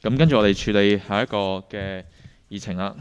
咁跟住我哋處理下一個嘅議程啦。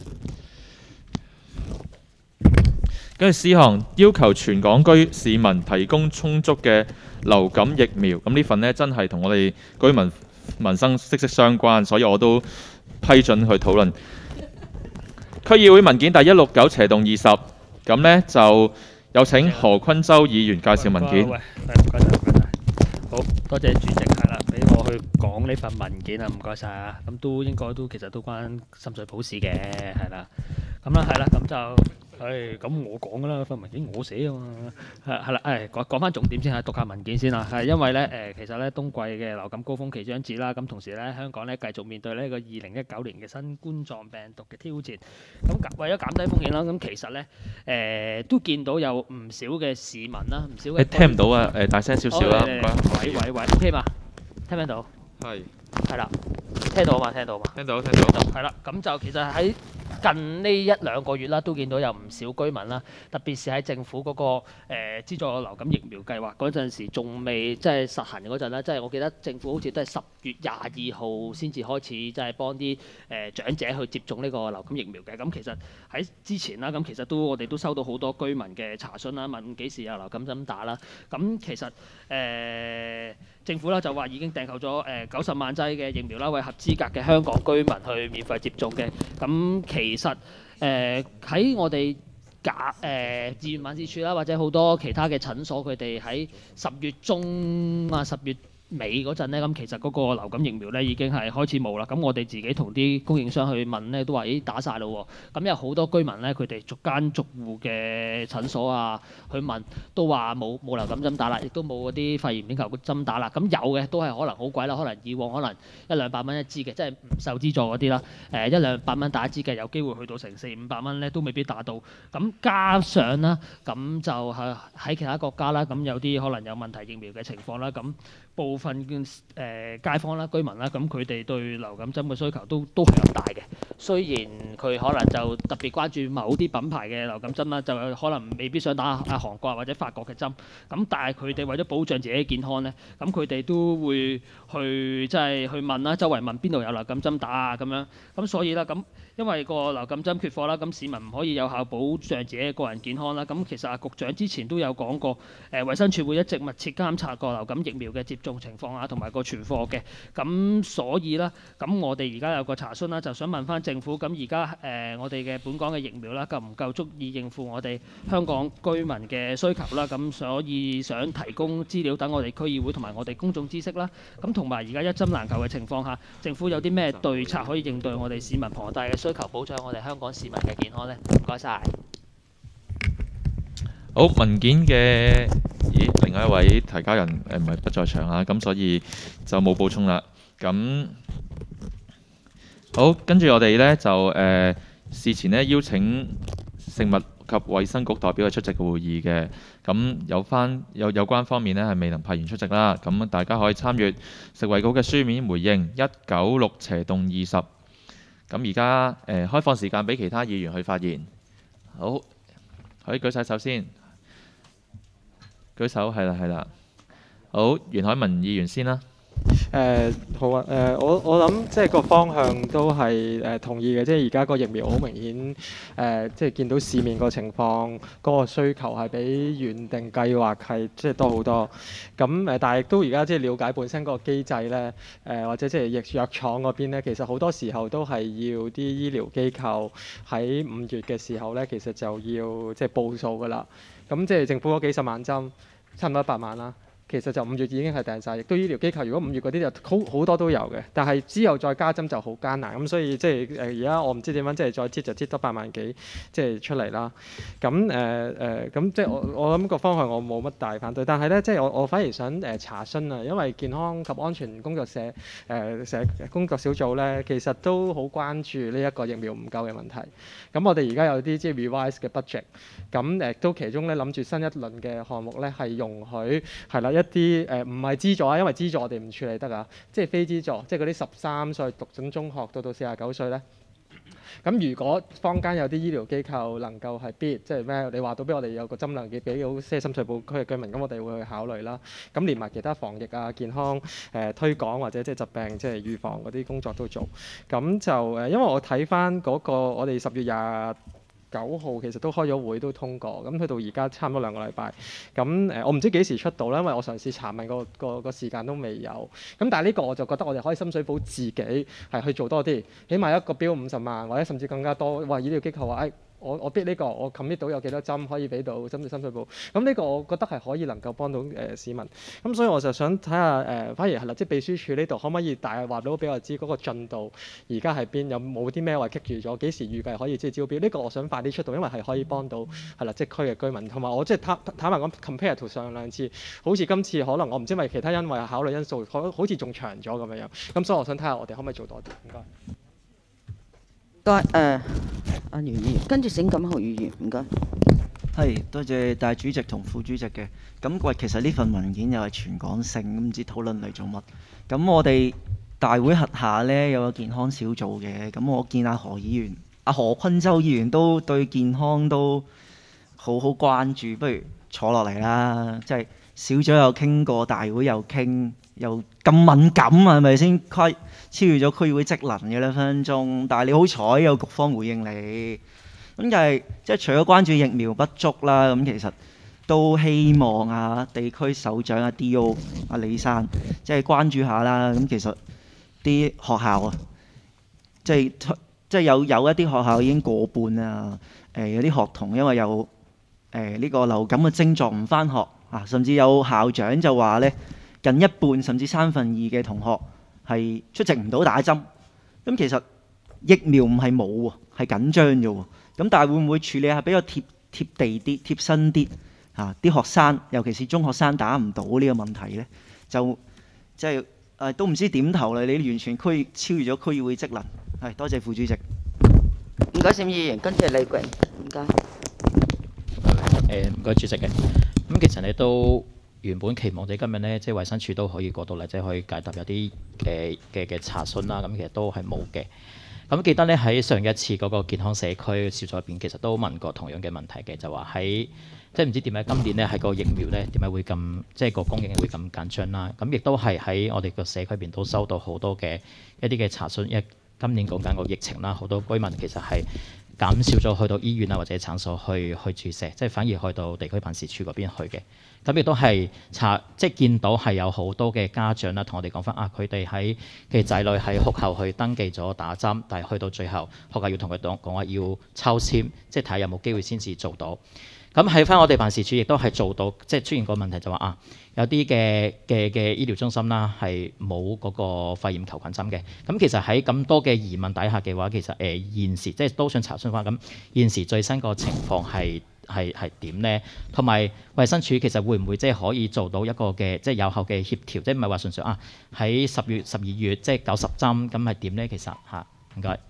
跟住事項要求全港市民提供充足嘅流感疫苗。咁呢份呢，真係同我哋居民民生息息相關，所以我都批准去討論。區議會文件第169/20，咁呢就有請何坤洲議員介紹文件。 唔該晒。好多謝主席係啦，俾我去講呢份文件啊，唔該晒啊。咁都應該其實都關深水埗事嘅，係啦。咁啦，係啦，咁就咁我講噶啦，份文件我寫啊嘛。係啦，講翻重點先，讀下文件先啦。係因為咧其實咧冬季嘅流感高峰期將至啦，咁同時咧香港咧繼續面對呢個2019年嘅新冠狀病毒嘅挑戰。咁為咗減低風險啦，咁其實咧都見到有唔少嘅市民啦，唔少嘅聽唔到啊，大聲少少啦，唔該。 喂，OK 嘛？聽唔聽到？係啦，聽到嘛？聽到。係啦，咁就其實喺近呢1-2個月啦，都見到有唔少居民啦，特別是喺政府嗰個資助流感疫苗計劃嗰陣時，仲未即係實行嗰陣啦，即係我記得政府好似都係10月22號先至開始，即係幫啲長者去接種呢個流感疫苗嘅。咁其實喺之前啦，咁其實我哋都收到好多居民嘅查詢啦，問幾時有流感針打啦。咁其實政府啦就話已經訂購咗90萬劑嘅疫苗啦，為合資格嘅香港居民去免費接種嘅。咁其實喺我哋志願辦事處啦，或者好多其他嘅診所，佢哋喺10月中啊、10月尾嗰陣咧，咁其實嗰個流感疫苗咧已經係開始冇啦。咁我哋自己同啲供應商去問咧，都話咦打晒咯喎。咁有好多居民咧，佢哋逐間逐戶嘅診所啊去問，都話冇流感針打啦，亦都冇嗰啲肺炎鏈球針打啦。咁有嘅都係可能好貴啦，可能以往可能100-200蚊一支嘅，即係唔受資助嗰啲啦。100-200蚊打一支嘅，有機會去到成400-500蚊咧，都未必打到。咁加上啦，咁就係喺其他國家啦，咁有啲可能有問題疫苗嘅情況啦，咁部分街坊啦、居民啦，咁佢哋對流感針嘅需求都係咁大嘅。雖然佢可能就特別關注某啲品牌嘅流感針啦，就可能未必想打韓國或者法國嘅針。咁但係佢哋為咗保障自己嘅健康咧，咁佢哋都會去即係去問啦，周圍問邊度有流感針打啊咁樣。咁所以啦，咁因為個流感針缺貨啦，咁市民唔可以有效保障自己嘅個人健康啦。咁其實局長之前都有講過，衛生署會一直密切監察個流感疫苗嘅接種情況啊，同埋個存貨嘅。咁所以啦，咁我哋而家有個查詢啦，就想問翻政府，咁而家我哋嘅本港嘅疫苗啦，夠唔夠足以應付我哋香港居民嘅需求啦？咁所以想提供資料等我哋區議會同埋我哋公眾知識啦。咁同埋而家一針難求嘅情況下，政府有啲咩對策可以應對我哋市民龐大嘅需求，保障我哋香港市民嘅健康呢？唔該晒。 好，文件嘅另外一位提交人唔係不在場啊，咁所以就冇補充啦。咁好，跟住我哋呢就事前呢邀請食物及衛生局代表去出席會議嘅。咁有關方面呢係未能派員出席啦。咁大家可以參閱食衞局嘅書面回應196/20。咁而家開放時間俾其他議員去發言。好，可以舉晒手先。舉手係啦。好，袁海文議員先啦。 好啊，我諗即係個方向都係同意嘅，即係而家個疫苗好明顯即係見到市面個情況，嗰個需求係比原定計劃係即係多好多。咁但係亦都而家即係了解本身個機制咧，或者即係藥廠嗰邊咧，其實好多時候都係要啲醫療機構喺5月嘅時候咧，其實就要即係報數㗎啦。咁即係政府嗰幾十萬針，差唔多100萬啦。其實就5月已經係訂晒，亦都醫療機構如果5月嗰啲就好多都有嘅，但係之後再加針就好艱難，咁所以即係而家我唔知點樣即係再擠就擠多8萬幾即係出嚟啦。咁咁即係我諗個方向我冇乜大反對，但係咧即係我反而想查詢啊，因為健康及安全工作工作小組咧，其實都好關注呢一個疫苗唔夠嘅問題。咁我哋而家有啲即係 revise 嘅 budget， 咁都其中咧諗住新一輪嘅項目咧係容許係啦。一啲唔係資助啊，因為資助我哋唔處理得啊，即係非資助，即係嗰啲13歲讀緊中學到49歲咧， 咁如果坊間有啲醫療機構能夠係必，即係咩？你話到俾我哋有個針量嘅俾好些深水埗區嘅居民，咁我哋會去考慮啦。咁連埋其他防疫啊、健康推廣或者即係疾病即係預防嗰啲工作都做。咁就因為我睇翻嗰個我哋10月29號其實都開咗會都通過，咁去到而家差唔多2個禮拜。咁我唔知幾時出到啦，因為我嘗試查問個時間都未有。咁但係呢個我就覺得我哋可以深水埗自己係去做多啲，起碼一個標50萬或者甚至更加多。話醫療機構話我逼呢個，我 commit 到有幾多針可以俾到針對深水埗。咁呢個我覺得係可以能夠幫到市民。咁所以我就想睇下反而係啦，即係秘書處呢度可唔可以大話到俾我知嗰個進度而家係邊，有冇啲咩話棘住咗，幾時預計可以即係招標？呢個我想快啲出到，因為係可以幫到係啦，即係區嘅居民。同埋我即係坦白講 compare to 上兩次，好似今次可能我唔知係咪其他因為考慮因素，好似仲長咗咁樣。咁所以我想睇下我哋可唔可以做多啲？唔該。 阿袁議員，跟住醒錦豪議員，唔該。 係，多謝大主席同副主席嘅。咁其實呢份文件又係全港性，唔知討論嚟做乜。咁我哋大會轄下呢有個健康小組嘅，咁我見何坤洲議員都對健康都好關注，不如坐落嚟啦。即係小組又傾過，大會又傾，又咁敏感啊，係咪先？超越咗區議會職能嘅2分鐘，但係你好彩有局方回應你。咁就係即係除咗關注疫苗不足啦，咁其實都希望地區首長D.O. 李生即係關注下啦。咁其實啲學校啊，即係有一啲學校已經過半啊。有啲學童因為有呢個流感嘅症狀唔返學啊，甚至有校長就話呢，近一半甚至3分2嘅同學係出席唔到打針。咁其實疫苗唔係冇喎，係緊張啫喎。咁但係會唔會處理下比較貼地啲、貼身啲啲學生，尤其是中學生打唔到呢個問題呢？就即係都唔知點頭啦！你完全超越咗區議會職能。係，多謝副主席。 唔該，冼議員，跟住李國榮，唔該。 唔該主席嘅。咁其實你都原本期望你今日呢，即係衛生署都可以過到嚟，即係可以解答有啲嘅查詢啦。咁其實都係冇嘅。咁記得咧喺上一次嗰個健康社區小組入邊，其實都問過同樣嘅問題嘅，就話喺即係唔知點解今年咧喺個疫苗咧點解會咁即係個供應會咁緊張啦。咁亦都係喺我哋個社區入邊都收到好多嘅一啲嘅查詢，因為今年講緊個疫情啦，好多居民其實係減少咗去到醫院啊或者診所去注射，即係反而去到地區辦事處嗰邊去嘅。咁亦都係即係見到係有好多嘅家長啦，同我哋講翻佢哋喺嘅仔女喺學校去登記咗打針，但係去到最後學校要同佢講話要抽籤，即係睇下有冇機會先至做到。咁喺翻我哋辦事處亦都係做到，即係出現個問題就話有啲嘅醫療中心啦係冇嗰個肺炎球菌針嘅。咁其實喺咁多嘅疑問底下嘅話，其實現時即係都想查詢翻，咁現時最新個情況係點呢？同埋衛生署其實會唔會即係可以做到一個嘅即係有效嘅協調，即係唔係話純粹喺10月、12月即係90針咁係點呢？其實唔該。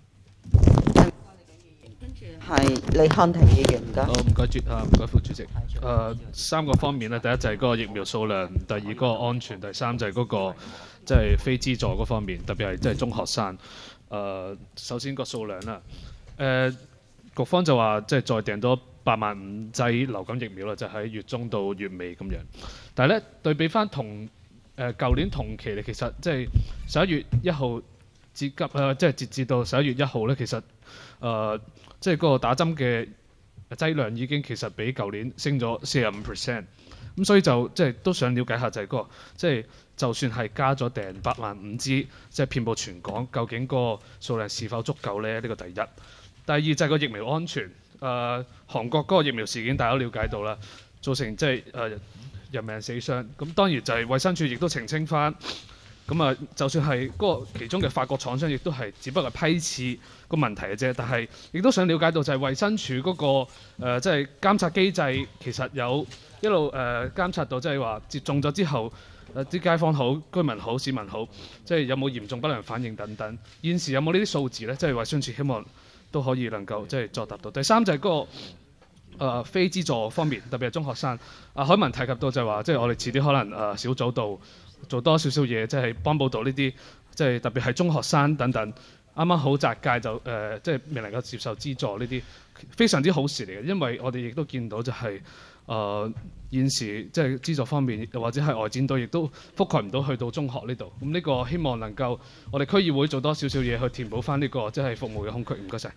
係李漢庭議員，唔該。 唔該副主席。3個方面咧，第一就係嗰個疫苗數量，第二嗰個安全，第三就係嗰個即係非資助嗰方面，特別係即係中學生。首先個數量啦，局方就話即係再訂多85000劑流感疫苗啦，就喺月中到月尾咁樣。但係咧對比翻同舊年同期咧，其實即係11月1號即係截至到11月1號咧，其實即係嗰個打針嘅劑量已經其實比舊年升咗45%。咁所以就即係都想了解下就係嗰個即係就算係加咗訂85000支，即係遍佈全港，究竟嗰個數量是否足夠呢？呢個第一。第二就係個疫苗安全。韓國嗰個疫苗事件大家都了解到啦，造成即係人命死傷。咁當然就係衛生署亦都澄清翻。咁就算係嗰個其中嘅法國廠商，亦都係只不過係批次個問題嘅啫。但係亦都想了解到就係衛生署嗰個即係監察機制，其實有一路監察到，即係話接種咗之後，啲街坊好、居民好、市民好，即係有冇嚴重不良反應等等。現時有冇呢啲數字呢？即係衛生署希望都可以能夠即係作答到。第三就係嗰個非資助方面，特別係中學生。海文提及到就係話，即係我哋遲啲可能小組度做多少少嘢，即係幫補到呢啲，即係特別係中學生等等。 啱啱好擲界就即係未能夠接受資助呢啲，非常之好事嚟嘅，因為我哋亦都見到就係、現時即係資助方面，又或者係外展隊亦都覆蓋唔到去到中學呢度。咁呢個希望能夠我哋區議會做多少少嘢去填補翻呢個即係服務嘅空缺。唔該晒。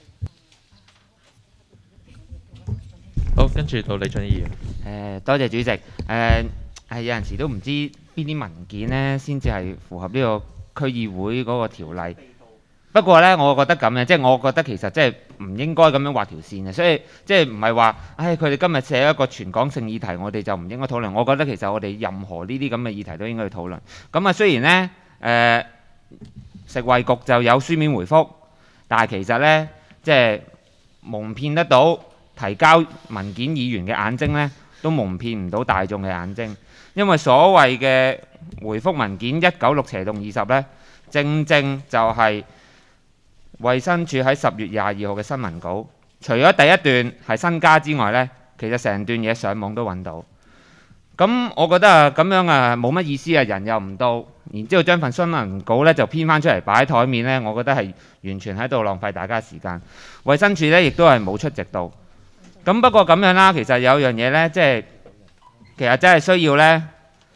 好，跟住到李俊議員。 多謝主席。係有陣時都唔知邊啲文件呢先至係符合呢個區議會嗰個條例。不過呢，我覺得咁嘅，即係我覺得其實即係唔應該咁樣畫條線嘅，所以即係唔係話，佢哋今日寫一個全港性議題，我哋就唔應該討論。我覺得其實我哋任何呢啲咁嘅議題都應該去討論。咁啊，雖然呢，食衞局就有書面回覆，但係其實呢，即係蒙騙得到提交文件議員嘅眼睛呢，都蒙騙唔到大眾嘅眼睛，因為所謂嘅回覆文件196/20呢，正就係衛生署喺10月22號嘅新聞稿，除咗第一段係新加之外呢，其實成段嘢上網都揾到。咁我覺得咁樣冇乜意思啊，人又唔到，然之後將份新聞稿呢就編翻出嚟擺喺台面呢，我覺得係完全喺度浪費大家時間。衛生署呢亦都係冇出席到。咁不過咁樣啦，其實有樣嘢呢，即係其實真係需要呢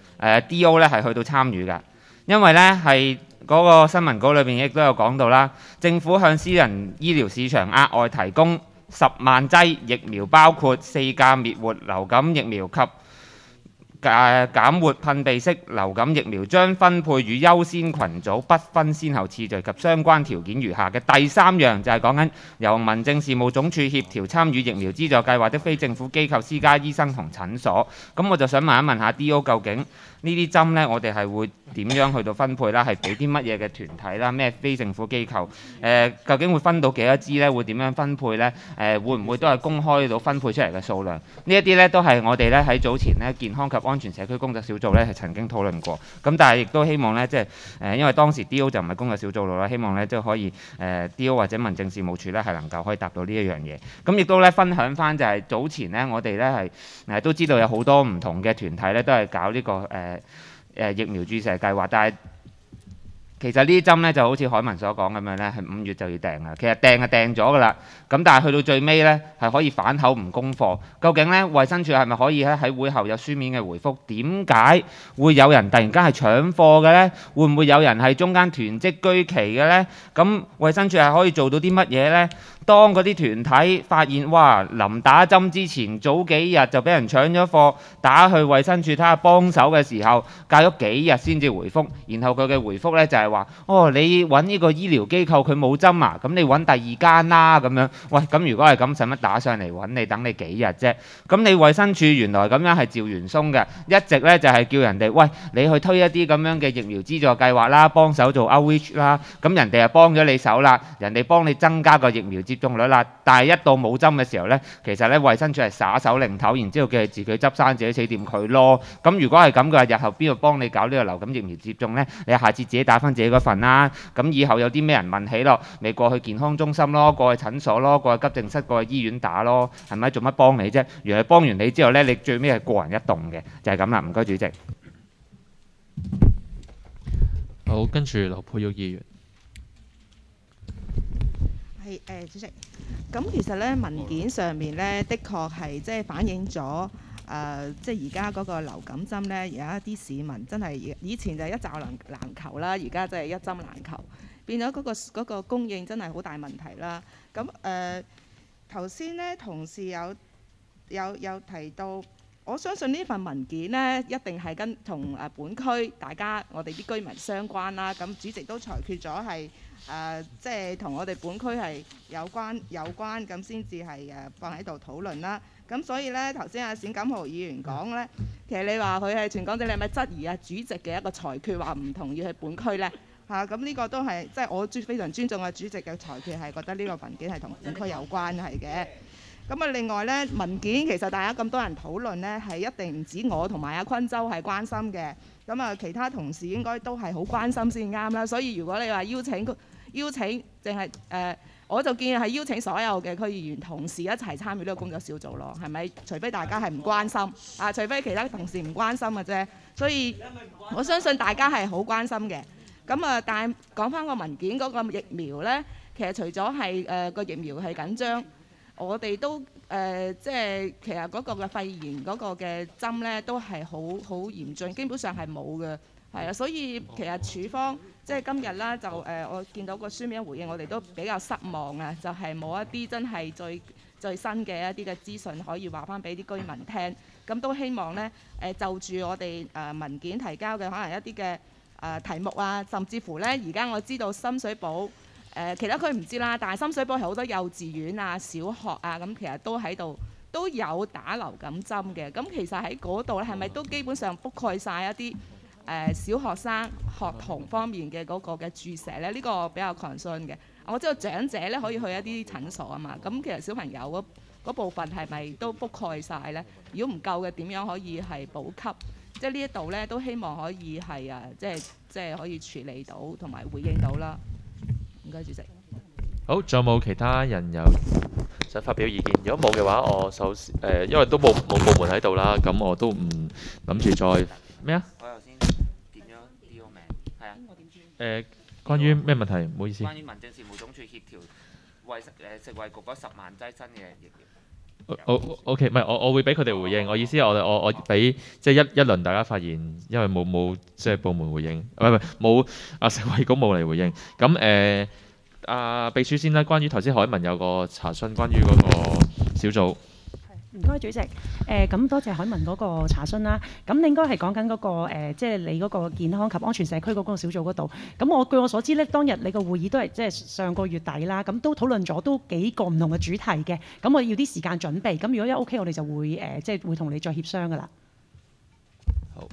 DO 呢係去到參與㗎，因為呢係嗰個新聞稿裏邊亦都有講到啦，政府向私人醫療市場額外提供10萬劑疫苗，包括4價滅活流感疫苗及減活噴鼻式流感疫苗，將分配與優先群組，不分先後次序及相關條件如下嘅。第3樣就係講緊由民政事務總署協調參與疫苗資助計劃的非政府機構、私家醫生同診所。咁我就想問一問下 DO， 究竟呢啲針呢，我哋係會點樣去到分配啦？係俾啲乜嘢嘅團體啦？咩非政府機構？究竟會分到幾多支呢？會點樣分配呢？會唔會都係公開到分配出嚟嘅數量？呢一啲呢，都係我哋呢喺早前呢健康及安全社區工作小組呢係曾經討論過。咁但係亦都希望呢，即係因為當時 DO 就唔係工作小組啦，希望呢即係可以DO 或者民政事務處呢係能夠可以答到呢一樣嘢。咁亦都呢分享翻就係早前呢，我哋呢係都知道有好多唔同嘅團體呢都係搞呢個疫苗注射計劃，但係其實呢啲針呢就好似海文所講咁樣呢，係5月就要訂啦。其實訂係訂咗㗎啦，咁但係去到最尾呢，係可以反口唔供貨。究竟呢，衛生署係咪可以喺會後有書面嘅回覆？點解會有人突然間係搶貨嘅呢？會唔會有人係中間囤積居奇嘅呢？咁衛生署係可以做到啲乜嘢呢？當嗰啲團體發現哇，臨打針之前早幾日就俾人搶咗貨，打去衛生署睇下幫手嘅時候，隔咗幾日先至回覆，然後佢嘅回覆呢就係話：哦，你揾呢個醫療機構佢冇針啊，咁你揾第2間啦咁樣。喂，咁如果係咁，使乜打上嚟揾你？等你幾日啫？咁你衛生署原來咁樣係趙元鬆嘅，一直呢就係叫人哋喂，你去推一啲咁樣嘅疫苗資助計劃啦，幫手做 outreach 啦，咁人哋係幫咗你手啦，人哋幫你增加個疫苗接種率啦，但係一到冇針嘅時候呢，其實呢衛生署係耍手擰頭，然之後叫佢自己執生自己死掂佢咯。咁如果係咁嘅話，日後邊度幫你搞呢個流感疫苗接種呢？你下次自己打翻自己嗰份啦。咁以後有啲咩人問起咯，咪過去健康中心咯，過去診所咯，過去急症室，過去醫院打咯，係咪？做乜幫你啫？原來幫完你之後呢，你最尾係個人一動嘅，就係咁啦。唔該，主席。 好，跟住劉佩玉議員。 係主席，咁其實咧文件上面咧，的確係即係反映咗即係而家嗰個流感針咧，有一啲市民真係以前就係一罩難求啦，而家真係一針難求，變咗嗰個供應真係好大問題啦。咁頭先咧同事有提到，我相信呢份文件呢，一定係同本區大家我哋啲居民相關啦。咁主席都裁決咗係即係同我哋本區係有關咁先至係放喺度討論啦。咁所以呢，頭先阿冼錦豪議員講呢，其實你話佢係全港仔，你係咪質疑主席嘅一個裁決話唔同意去本區呢？咁呢個都係即係我非常尊重嘅主席嘅裁決，係覺得呢個文件係同本區有關係嘅。咁啊，另外呢，文件其實大家咁多人討論呢，係一定唔止我同埋阿坤州係關心嘅。咁啊，其他同事應該都係好關心先啱啦。所以如果你話邀請，淨係我就建議係邀請所有嘅區議員同事一齊參與呢個工作小組咯，係咪？除非大家係唔關心除非其他同事唔關心嘅啫。所以我相信大家係好關心嘅。 咁但係講翻個文件嗰個疫苗咧，其實除咗係個疫苗係緊張，我哋都即係其實嗰個嘅肺炎嗰個嘅針咧都係好嚴峻，基本上係冇嘅。係啊，所以其實處方即係今日啦，就我見到個書面回應，我哋都比較失望啊，就係冇一啲真係最新嘅一啲嘅資訊可以話翻俾啲居民聽。咁都希望咧就住我哋文件提交嘅可能一啲嘅題目啊，甚至乎咧而家我知道深水埗其他區唔知啦，但係深水埗係好多幼稚園啊、小學啊，咁其實都喺度都有打流感針嘅。咁其實喺嗰度咧係咪都基本上覆蓋晒一啲小學生學童方面嘅嗰個嘅注射咧？呢個比較 concern 嘅。我知道長者咧可以去一啲診所啊嘛，咁其實小朋友嗰部分係咪都覆蓋晒咧？如果唔夠嘅，點樣可以係補給？即係呢一度咧都希望可以係即係可以處理到同埋回應到啦。唔該，主席。 好，仲有冇其他人有想發表意見？如果冇嘅話，我首先因為都冇部門喺度啦，咁我都唔諗住再咩啊？ 我頭先點咗呢個名，係啊。 關於咩問題？唔好意思。 關於民政事務總署協調食衞局嗰10萬劑新嘅疫苗。 OK， 唔係我會俾佢哋回應。我意思係我俾即係一輪大家發言，因為冇即係部門回應，冇食衞局冇嚟回應。咁秘書先啦。關於頭先海文有個查詢，關於嗰個小組。 唔該，主席。咁多謝海文嗰個查詢啦。咁你應該係講緊嗰個即係你嗰個健康及安全社區嗰個小組嗰度。咁據我所知咧，當日你個會議都係即係上個月底啦。咁都討論咗都幾個唔同嘅主題嘅。咁我要啲時間準備。咁如果一 OK，我哋就會即係會同你再協商噶啦。 好。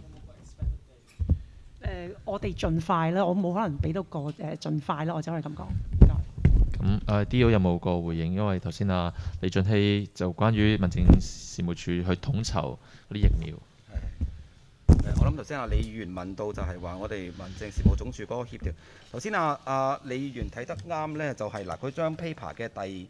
我哋盡快啦。我冇可能俾到個盡快啦，我只可以咁講。 咁D.O 有冇個回應？因為頭先李俊熙就關於民政事務處去統籌嗰啲疫苗。 我諗頭先李議員問到就係話我哋民政事務總署嗰個協調。頭先李議員睇得啱呢，就係佢將 paper 嘅第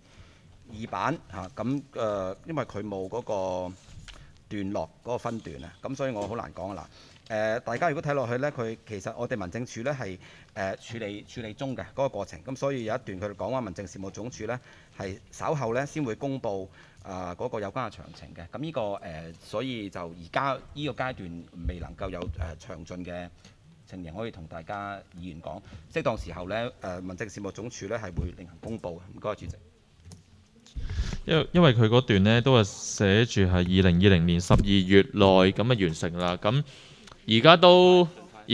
2版咁因為佢冇嗰個段落嗰個分段啊，咁所以我好難講啊嗱。大家如果睇落去呢，佢其實我哋民政處呢係處理中嘅嗰個過程，咁所以有一段佢哋講話民政事務總署呢係稍後呢先會公布嗰個有關嘅詳情嘅，咁呢個所以就而家呢個階段未能夠有詳盡嘅情形可以同大家議員講，適當時候呢民政事務總署呢係會另行公布嘅。唔該，主席。 因為佢嗰段呢都係寫住係2020年12月內咁啊完成啦，咁而家都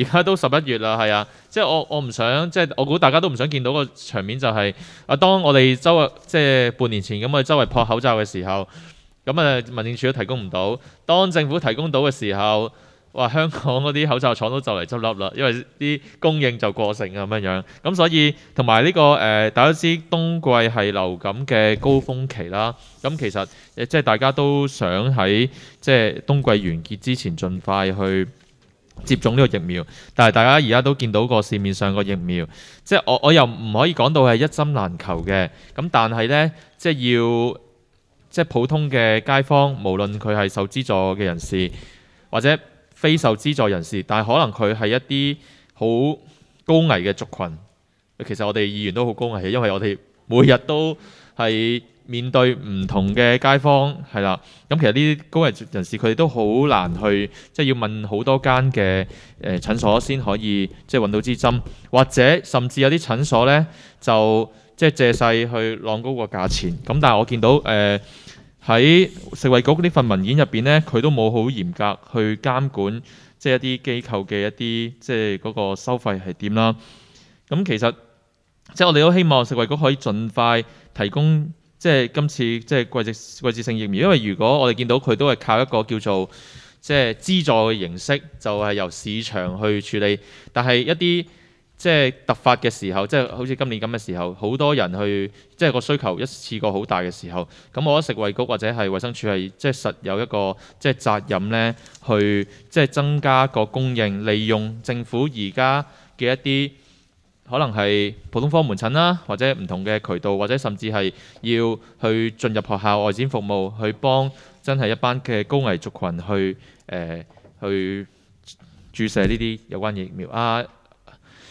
11月啦，係啊，即係我唔想，即係我估大家都唔想見到個場面就係當我哋即係半年前咁我哋周圍撲口罩嘅時候，咁民政處都提供唔到，當政府提供到嘅時候，哇香港嗰啲口罩廠都就嚟執笠啦，因為啲供應就過剩咁樣，咁所以同埋呢個大家都知冬季係流感嘅高峰期啦，咁其實即係大家都想喺即係冬季完結之前盡快去接種呢個疫苗，但係大家而家都見到個市面上個疫苗，即係我又唔可以講到係一針難求嘅，咁但係呢，即係即係普通嘅街坊，無論佢係受資助嘅人士或者非受資助人士，但係可能佢係一啲好高危嘅族群。其實我哋議員都好高危，因為我哋每日都係面對唔同嘅街坊，係啦。咁其實呢啲高危人士佢哋都好難去，即係要問好多間嘅診所先可以即係揾到支針，或者甚至有啲診所呢，就即係借勢去浪高個價錢。咁但係我見到喺食衞局呢份文件入邊呢，佢都冇好嚴格去監管，即係一啲機構嘅一啲即係嗰個收費係點啦。咁其實即係我哋都希望食衞局可以盡快提供。即係今次即係季節性疫苗，因為如果我哋見到佢都係靠一個叫做即係資助嘅形式，就係由市場去處理。但係一啲即係突發嘅時候，即係好似今年咁嘅時候，好多人去即係個需求一次過好大嘅時候，咁我覺得食衞局或者係衛生署係即係實有一個即係責任呢，去即係增加個供應，利用政府而家嘅一啲。可能係普通科門診啦，或者唔同嘅渠道，或者甚至係要去進入學校外展服務，去幫真係一班嘅高危族群去注射呢啲有關疫苗。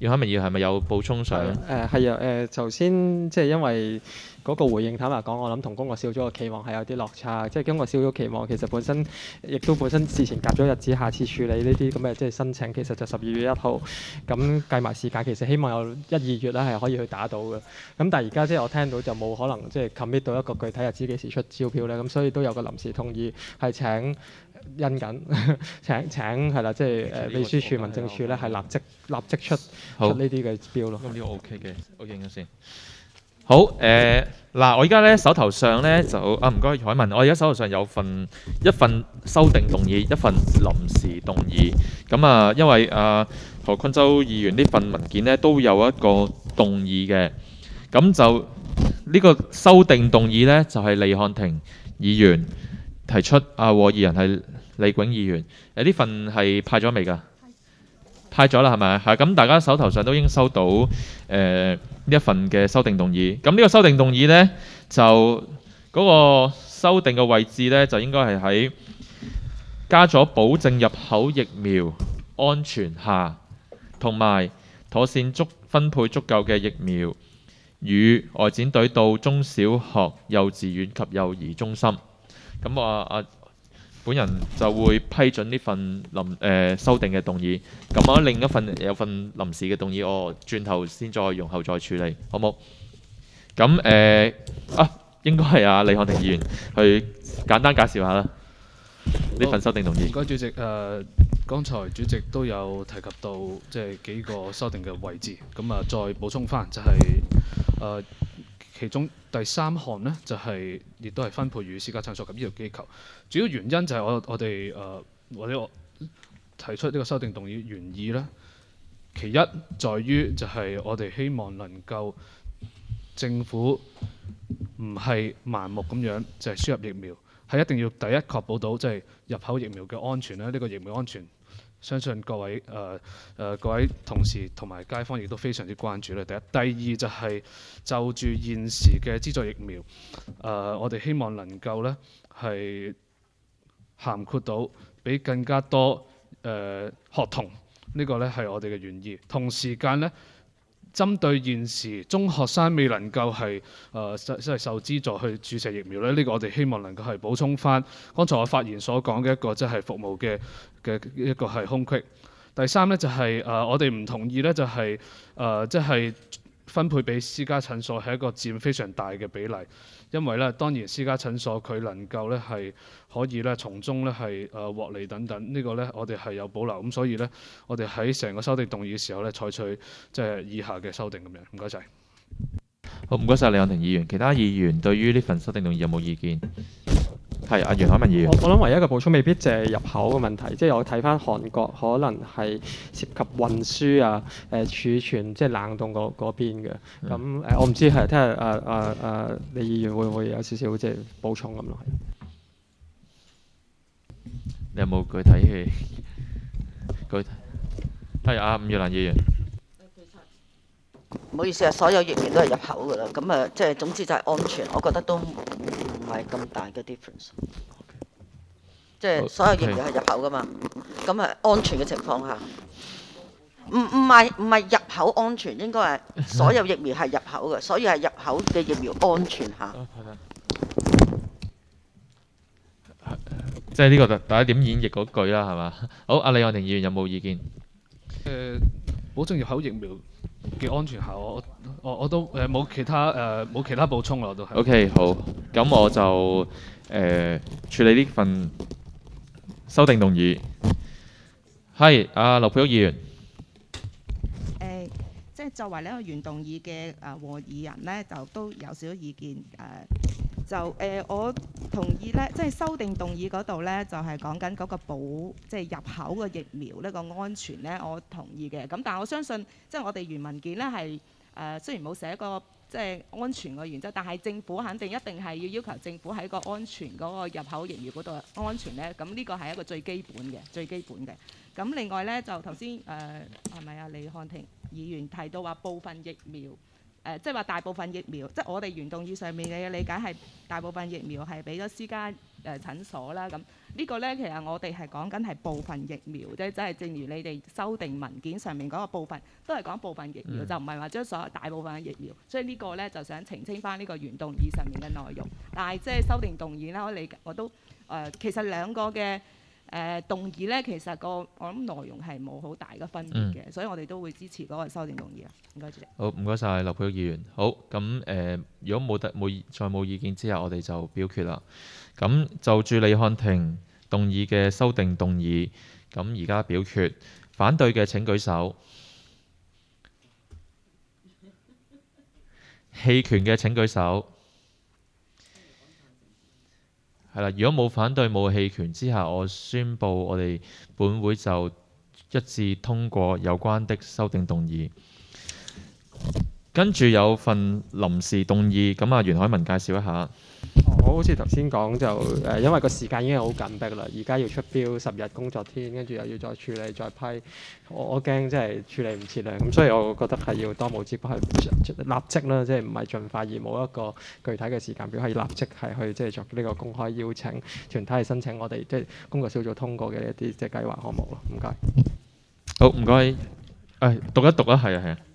袁海文議員係咪有補充上？ 係啊，頭先即係因為嗰個回應，坦白講，我諗同工作小組嘅期望係有啲落差。即係工作小組期望其實本身事前夾咗日子，下次處理呢啲咁嘅即係申請，其實就12月1號。咁計埋時間，其實希望有1、2月咧係可以去打到嘅。咁但係而家即係我聽到就冇可能即係 commit 到一個具體日子幾時出招票咧。咁所以都有個臨時同意係請因緊請係啦，即係秘書處、民政處咧係立即出呢啲嘅標咯。 咁呢個 OK 嘅，我認咗先。好嗱，我而家咧手頭上咧就唔該海文，我而家手頭上有一份修訂動議，一份臨時動議。咁因為何坤洲議員呢份文件咧都有一個動議嘅，咁就呢個修訂動議咧就係李漢庭議員提出，和議人係李炯議員。呢份係派咗未㗎？派咗啦，係咪？係咁，大家手頭上都已經收到呢一份嘅修訂動議。咁呢個修訂動議呢，就嗰個修訂嘅位置呢，就應該係喺加咗保證入口疫苗安全下，同埋妥善分配足夠嘅疫苗與外展隊到中小學、幼稚園及幼兒中心。咁本人就會批准呢份修訂嘅動議。咁另一份有份臨時嘅動議，我轉頭先再容後再處理，好冇？咁應該係李漢庭議員去簡單介紹下啦。呢份修訂動議。 唔該，主席。剛才主席都有提及到即係幾個修訂嘅位置，咁再補充翻就係其中第3項呢，就係亦都係分配予私家診所及醫療機構。主要原因就係我哋或者我提出呢個修訂動議原意呢，其一在於就係我哋希望能夠政府唔係盲目咁樣就係輸入疫苗，係一定要第一確保到即係入口疫苗嘅安全咧。呢個疫苗安全，相信各位同事同埋街坊亦都非常之關注咧。第一，第二就係就住現時嘅資助疫苗，我哋希望能夠咧係涵括到俾更加多學童，呢個咧係我哋嘅原意。同時間咧，針對現時中學生未能夠係即係受資助去注射疫苗咧，呢個我哋希望能夠係補充翻剛才我發言所講嘅一個即係服務嘅一個係空隙。第三咧就係我哋唔同意咧就係即係分配俾私家診所係一個佔非常大嘅比例，因為咧當然私家診所佢能夠咧係可以咧從中咧係獲利等等，呢個咧我哋係有保留，咁所以咧我哋喺成個修訂動議嘅時候咧採取即係以下嘅修訂咁樣。唔該晒。 好，唔該晒李漢庭議員。其他議員對於呢份修訂動議有冇意見？係袁海文議員。 我諗唯一一個補充未必就係入口嘅問題，即係我睇翻韓國可能係涉及運輸啊、儲存即係冷凍嗰邊嘅。咁我唔知係聽下李議員會唔會有少少即係補充咁咯？ 你有冇具體嘅具體？係伍耀蘭議員。 唔好意思啊，所有疫苗都係入口㗎啦，咁即係總之就係安全，我覺得都唔係咁大嘅 difference。即係所有疫苗係入口㗎嘛，咁安全嘅情況下，唔係入口安全，應該係所有疫苗係入口嘅，所以係入口嘅疫苗安全下。 即係呢個大家點演繹嗰句啦，係嘛？好，李漢庭議員有冇意見？ 保證入口疫苗嘅安全下，我都冇其他補充啦，我都係。 OK， 好，咁我就處理呢份修訂動議。係劉佩玉議員。 即係作為呢個原動議嘅和議人呢，就都有少少意見我同意呢，即係修訂動議嗰度呢，就係講緊嗰個即係入口嘅疫苗呢個安全呢，我同意嘅。咁但係我相信，即係我哋原文件呢係雖然冇寫個即係安全嘅原則，但係政府肯定一定係要求政府喺個安全嗰個入口疫苗嗰度安全呢。咁呢個係一個最基本嘅。咁另外呢，就頭先係咪李漢庭議員提到話部分疫苗即係話大部分疫苗，即係我哋原動議上面嘅理解係大部分疫苗係俾咗私家診所啦。咁呢個咧其實我哋係講緊係部分疫苗啫，即係正如你哋修訂文件上面嗰個部分，都係講部分疫苗，就唔係話將所有大部分嘅疫苗。所以呢個咧就想澄清翻呢個原動議上面嘅內容。但係即係修訂動議啦，我都其實兩個嘅動議咧，其實我諗內容係冇好大嘅分別嘅，所以我哋都會支持嗰個修訂動議啊。唔該主席。 好，唔該晒劉佩玉議員。好，咁如果再冇意見之下，我哋就表決啦。咁就住李漢庭動議嘅修訂動議，咁而家表決，反對嘅請舉手，棄權嘅請舉手。係啦，如果冇反對冇棄權之下，我宣布我哋本會就一致通過有關的修訂動議。跟住有份臨時動議，咁袁海文介紹一下。 我好似頭先講就因為個時間已經係好緊迫啦，而家要出標10日工作天，跟住又要再處理再批，我驚即係處理唔切啦。咁所以我覺得係要當務之急係立即啦，即係唔係盡快而冇一個具體嘅時間表，係立即係去即係作呢個公開邀請團體去申請我哋即係工作小組通過嘅一啲即係計劃項目咯。唔該。 好，唔該。讀一讀啊，係啊。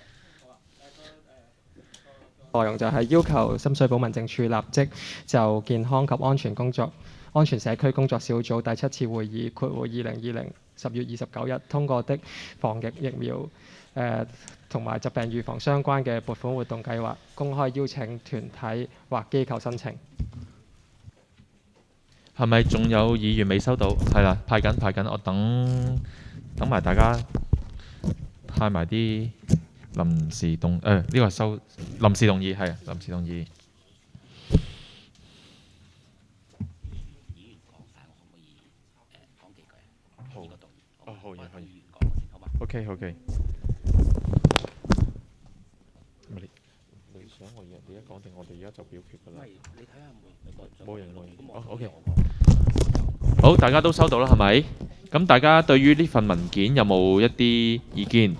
內容就係要求深水埗民政處立即就健康及安全社區工作小組第7次會議2020 10月29日通過的防疫疫苗同埋疾病預防相關嘅撥款活動計劃，公開邀請團體或機構申請。 係咪仲有議員未收到？係啦，派緊，我等埋大家派埋啲。臨時動呢個係臨時動議，係臨時動議。好，可以。OK。你想我而家講定我哋而家就表決㗎啦？你睇下冇人。OK。好，大家都收到啦，係咪？咁大家對於呢份文件有冇一啲意見？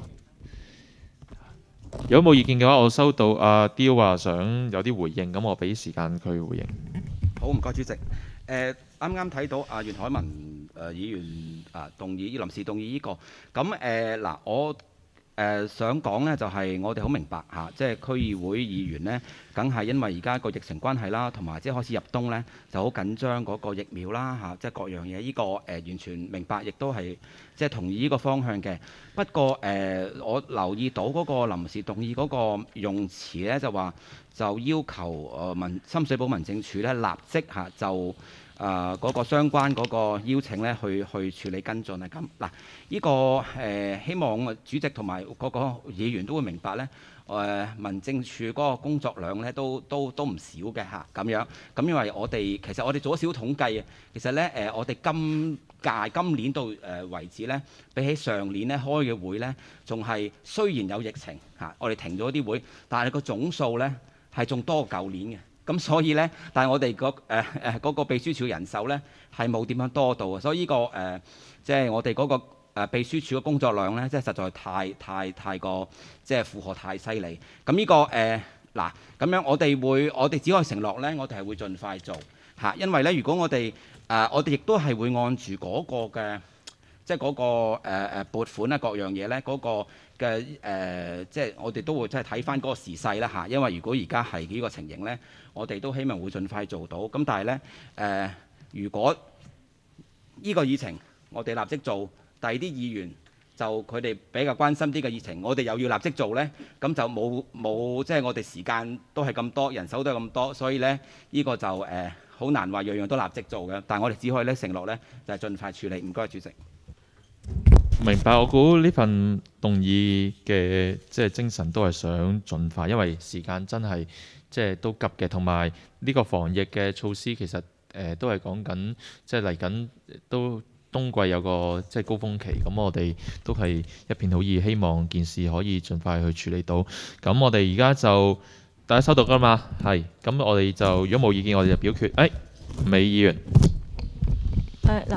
如果冇意見嘅話，我收到阿刁話想有啲回應，咁我俾時間佢回應。 好，唔該主席。啱啱睇到阿袁海文議員動議臨時動議呢個，咁嗱我想講呢就係我哋好明白嚇，即係區議會議員呢，梗係因為而家個疫情關係啦，同埋即係開始入冬呢，就好緊張嗰個疫苗啦嚇，即係各樣嘢呢個完全明白，亦都係即係同意呢個方向嘅。不過我留意到嗰個臨時動議嗰個用詞呢，就話就要求深水埗民政處呢立即嚇就嗰個相關嗰個邀請呢去處理跟進啊咁嗱，呢個希望主席同埋嗰個議員都會明白呢。民政處嗰個工作量呢都唔少嘅嚇咁樣，咁因為其實我哋做咗少統計啊，其實呢我哋今年到為止呢，比起上年呢開嘅會呢，仲係雖然有疫情嚇，我哋停咗啲會，但係個總數呢係仲多過舊年嘅。咁所以呢，但係我哋嗰個秘書處人手呢係冇點樣多到啊，所以呢個即係我哋嗰個秘書處嘅工作量呢，即係實在太過即係負荷太犀利。咁呢個嗱咁樣我哋只可以承諾呢，我哋係會盡快做嚇，因為呢，如果我哋亦都係會按住嗰個嘅即係嗰個撥款啊各樣嘢呢，嗰個嘅即係我哋都會即係睇翻嗰個時勢啦嚇，因為如果而家係呢個情形呢，我哋都希望會盡快做到。咁但係呢，如果呢個議程我哋立即做，第二啲議員就佢哋比較關心啲嘅議程，我哋又要立即做呢，咁就冇即係我哋時間都係咁多，人手都係咁多，所以呢，呢個就好難話樣樣都立即做嘅。但係我哋只可以咧承諾呢，就係盡快處理。唔該，主席。 明白，我估呢份動議嘅即係精神都係想盡快，因為時間真係即係都急嘅，同埋呢個防疫嘅措施其實都係講緊即係嚟緊都冬季有個即係高峰期，咁我哋都係一片好意，希望件事可以盡快去處理到。咁我哋而家就大家收到㗎嘛？係，咁我哋就如果冇意見，我哋就表決。美議員。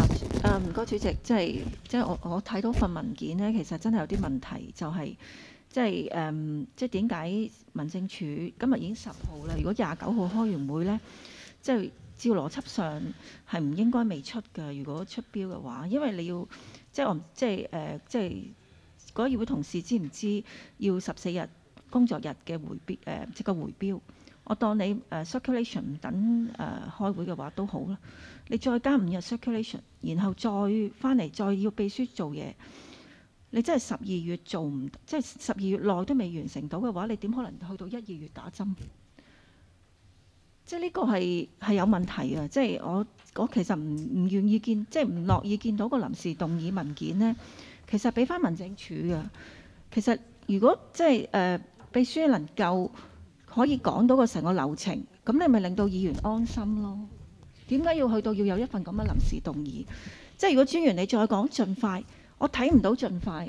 唔該主席，即係我睇到份文件呢，其實真係有啲問題，就係即係點解民政處今日已經10號啦？如果29號開完會呢，即係照邏輯上係唔應該未出嘅。如果出標嘅話，因為你要即係嗰個議會同事知唔知要14日工作日嘅回標即個回標？我當你circulation 唔等開會嘅話都好啦。你再加5日 circulation， 然後再翻嚟再要秘書做嘢。你真係12月做唔，即係12月內都未完成到嘅話，你點可能去到1、2月打針？即係呢個係有問題嘅。即係我其實唔願意見，即係唔樂意見到個臨時動議文件呢。其實俾翻民政處嘅。其實如果即係秘書能夠可以講到個成個流程，咁你咪令到議員安心咯。點解要去到要有一份咁嘅臨時動議？即係如果專員你再講盡快。我睇唔到盡快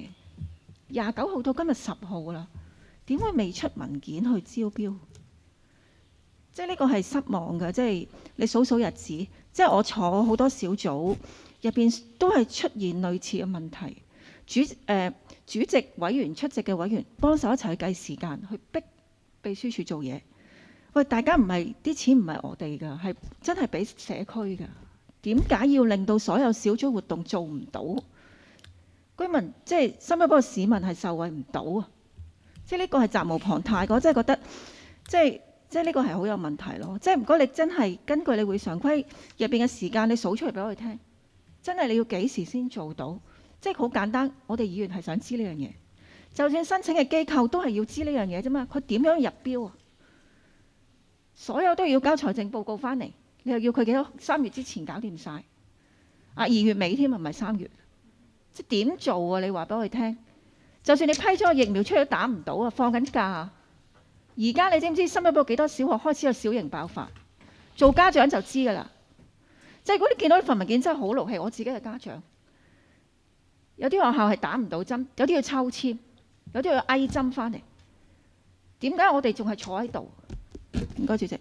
，29號到今日10號啦，點會未出文件去招標？即係呢個係失望嘅，即係你數數日子，即係我坐好多小組入邊都係出現類似嘅問題。主席委員出席嘅委員幫手一齊去計時間，去逼秘書處做嘢。喂，大家唔係啲錢唔係我哋㗎，係真係俾社區㗎。點解要令到所有小組活動做唔到？居民即係深一步，市民係受惠唔到啊！即係呢個係責無旁貸，我真係覺得即係呢個係好有問題咯。即係如果你真係根據你會常規入邊嘅時間，你數出嚟俾我哋聽，真係你要幾時先做到？即係好簡單，我哋議員係想知呢樣嘢。就算申請嘅機構都係要知呢樣嘢啫嘛。佢點樣入標啊？所有都要交財政報告翻嚟，你又要佢幾多3月之前搞掂晒？2月尾添啊，唔係3月。即係點做啊？你話俾我哋聽。就算你批咗個疫苗出去都打唔到啊，放緊假。而家你知唔知深水埗幾多小學開始有小型爆發？做家長就知㗎啦。即係如果你見到呢份文件真係好勞氣，我自己係家長。有啲學校係打唔到針，有啲要抽籤，有啲要嗌針翻嚟。點解我哋仲係坐喺度？唔該，主席。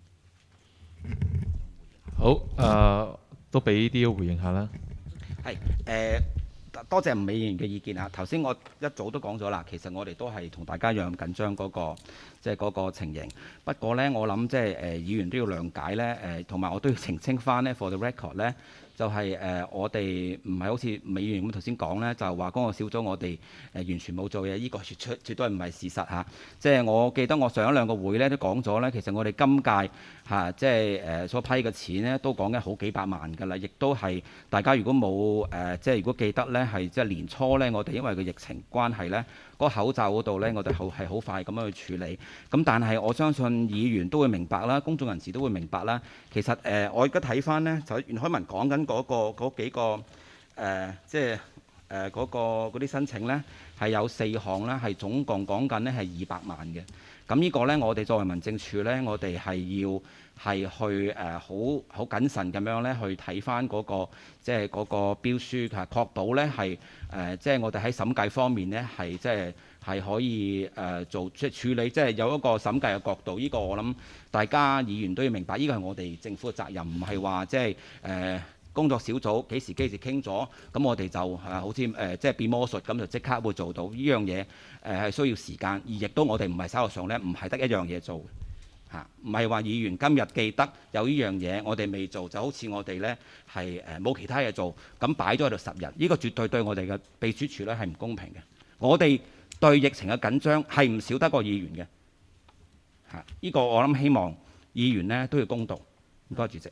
好，都俾啲回應下啦。 係多謝吳美議員嘅意見啊！頭先我一早都講咗啦，其實我哋都係同大家一樣緊張嗰個即係嗰個情形。不過呢，我諗即係議員都要諒解呢，同埋我都要澄清翻呢 for the record 呢，就係我哋唔係好似美議員咁頭先講呢，就係話嗰個小組我哋完全冇做嘢，呢個絕對唔係事實嚇。即係我記得我上一2個會呢都講咗呢，其實我哋今屆即係所批嘅錢呢都講緊好幾百萬㗎啦，亦都係大家如果冇即係如果記得呢，係即係年初呢，我哋因為個疫情關係呢，嗰個口罩嗰度呢，我哋係好快咁樣去處理。咁但係我相信議員都會明白啦，公眾人士都會明白啦。其實我而家睇翻呢，就袁海文講緊嗰幾個即係嗰啲申請呢，係有4項呢，係總共講緊呢係200萬嘅。咁呢個呢，我哋作為民政處呢，我哋係要係去好謹慎咁樣呢去睇翻嗰個即係嗰個標書，確保呢係即係我哋喺審計方面呢係即係可以做即係處理，即係有一個審計嘅角度。呢個我諗大家議員都要明白，呢個係我哋政府嘅責任，唔係話即係工作小組幾時傾咗，咁我哋就好似即係變魔術咁就即刻會做到呢樣嘢。係需要時間，而亦都我哋唔係手頭上呢，唔係得一樣嘢做嚇，唔係話議員今日記得有呢樣嘢，我哋未做，就好似我哋呢係冇其他嘢做，咁擺咗喺度10日，呢個絕對對我哋嘅秘書處呢係唔公平嘅。我哋對疫情嘅緊張係唔少得過議員嘅嚇，呢個我諗希望議員呢都要公道。唔該，主席。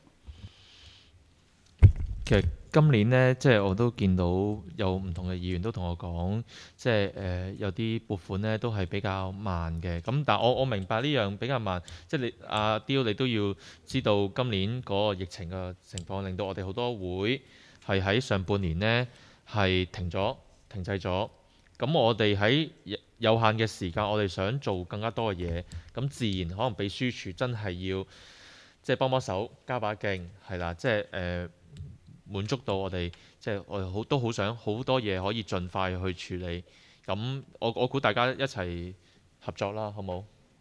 其實今年呢，即係我都見到有唔同嘅議員都同我講，即係有啲撥款呢都係比較慢嘅。咁但係我明白呢樣比較慢，即係你阿刁你都要知道今年嗰個疫情嘅情況，令到我哋好多會係喺上半年呢係停滯咗。咁我哋喺有限嘅時間，我哋想做更加多嘅嘢，咁自然可能秘書處真係要即係幫手加把勁，係啦，即係滿足到我哋，即係我哋都好想好多嘢可以盡快去處理。咁我估大家一齊合作啦，好冇？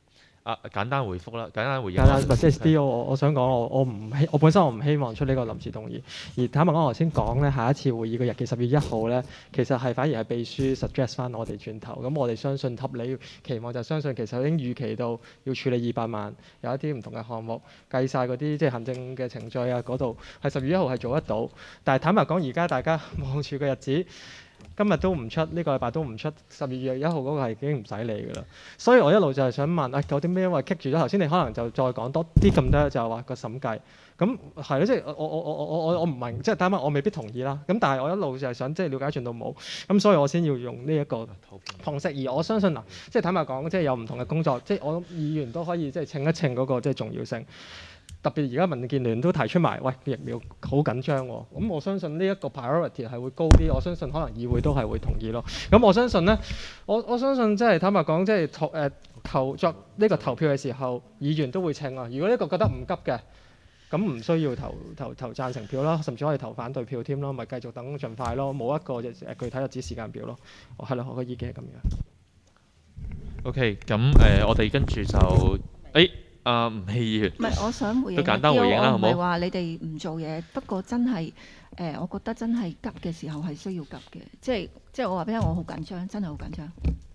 簡單回覆啦，簡單回應。 簡單，即係 still 我想講我本身我唔希望出呢個臨時動議，而坦白講我頭先講咧，下一次會議嘅日期10月1號咧，其實係反而係秘書 suggest 翻我哋轉頭，咁我哋相信合理期望就相信其實已經預期到要處理200萬，有一啲唔同嘅項目，計晒嗰啲即係行政嘅程序啊嗰度，係10月1號係做得到，但係坦白講而家大家望住個日子。今日都唔出，呢個禮拜都唔出，10月1號嗰個係已經唔使理㗎啦。所以我一路就係想問，有啲咩因為棘住咗？頭先你可能就再講多啲咁多，就係話個審計。咁係咯，即係我唔明，即係坦白我未必同意啦。咁但係我一路就係想即係了解進到冇，咁所以我先要用呢一個方式。而我相信即係坦白講，即係有唔同嘅工作，即係我議員都可以即係稱一稱嗰個即係重要性。特別而家民建聯都提出埋，喂疫苗好緊張喎，咁我相信呢一個 priority 係會高啲，我相信可能議會都係會同意咯。咁我相信呢，我相信即係坦白講，即係作呢個投票嘅時候，議員都會稱啊。如果呢個覺得唔急嘅，咁唔需要投贊成票啦，甚至可以投反對票添咯，咪繼續等盡快咯，冇一個具體日子時間表咯。係啦，我嘅意見係咁樣。 OK， 咁我哋跟住就吳希議員， 唔係，我想回應都簡單回應啦，好唔好？ 唔係話你哋唔做嘢，不過真係我覺得真係急嘅時候係需要急嘅，即係我話俾你聽，我好緊張，真係好緊張。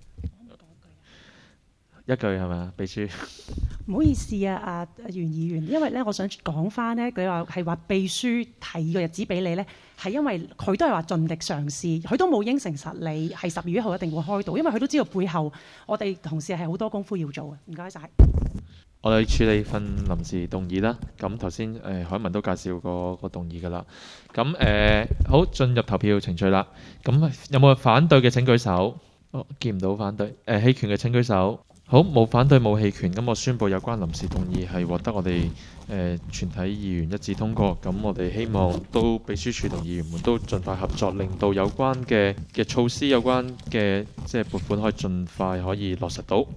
一句係咪啊？秘書， 唔好意思啊，袁議員，因為咧，我想講翻咧，佢係話秘書提個日子俾你咧，係因為佢都係話盡力嘗試，佢都冇應承實你係10月1號一定會開到，因為佢都知道背後我哋同事係好多功夫要做嘅。唔該晒。 我哋處理份臨時動議啦。咁頭先海文都介紹過個動議㗎啦。咁好，進入投票程序啦。咁有冇反對嘅請舉手？見唔到反對。棄權嘅請舉手。好，冇反對冇棄權，咁我宣布有關臨時動議係獲得我哋全體議員一致通過。咁我哋希望都秘書處同議員們都盡快合作，令到有關嘅措施、有關嘅即係撥款可以盡快可以落實到。